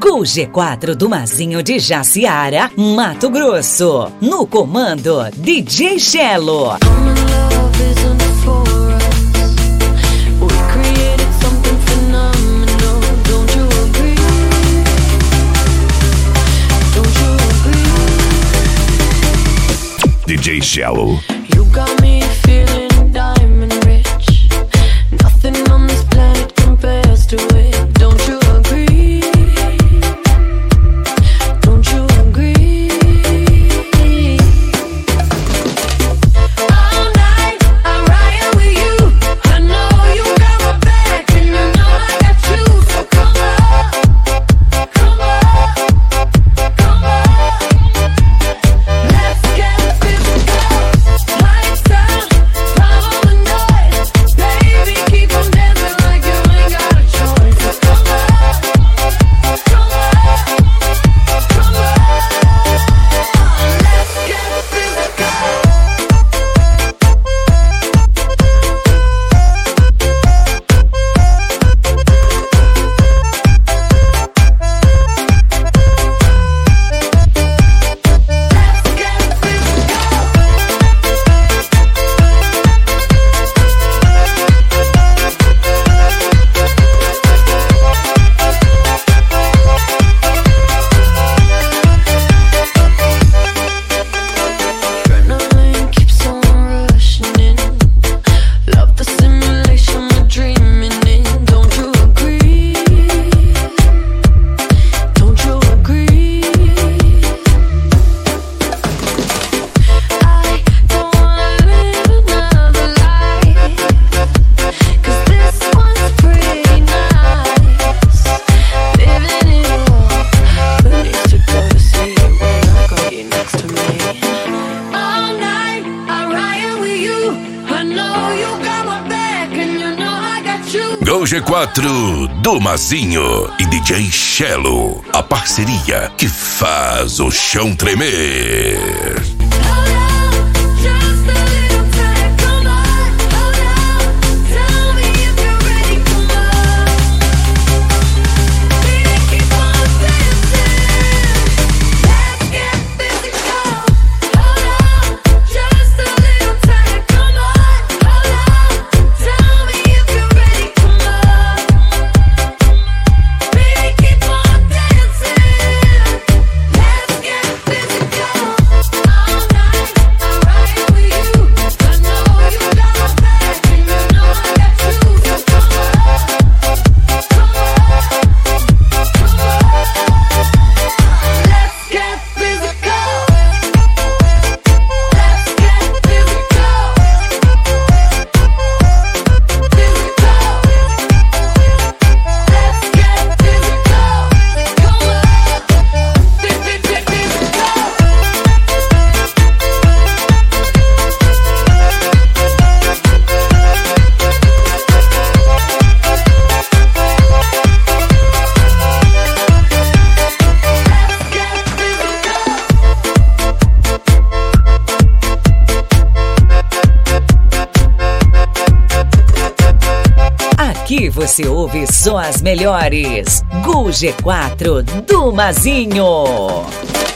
Gol G4 do Mazinho de Jaciara, Mato Grosso. No comando, DJ Chelo. DJ Chelo. You got me feeling diamond rich. Nothing on this planet compares to it. Don't you agree? Don't you agree? All night I ride with you. I know you got my back and you know I got you. So come on, come on, come on. Let's get physical. Lights out, follow the noise. Baby, keep on dancing like you ain't got a choice. So come on, come on, come on. Let's get physical. Adrenaline keeps on rushing in. Love the simulation we're dreaming in. Don't you agree? Don't you agree? I don't wanna live another life, 'cause this one's pretty nice. Living it all. Who needs to go to sleep when I got you next to me? All night I ride with you. I know you got my back and you know I got you. Gol G4 do Mazinho e DJ Chelo. A parceria que faz o chão tremer. Hold on, just a little time. Come on, hold on. Tell me if you're ready. Come on, baby, keep on dancing. Let's get physical. Hold on, just a little time. Come on, hold on. Tell me if you're ready. Come on, baby, keep on dancing. Let's get physical. All night I ride with you. I know you got my back and you know I got you. So come on, come on, come on. Let's get physical. Let's get physical. Physical. Let's get physical. Come on, physical. Aqui você ouve só as melhores. Gol G4 do Mazinho.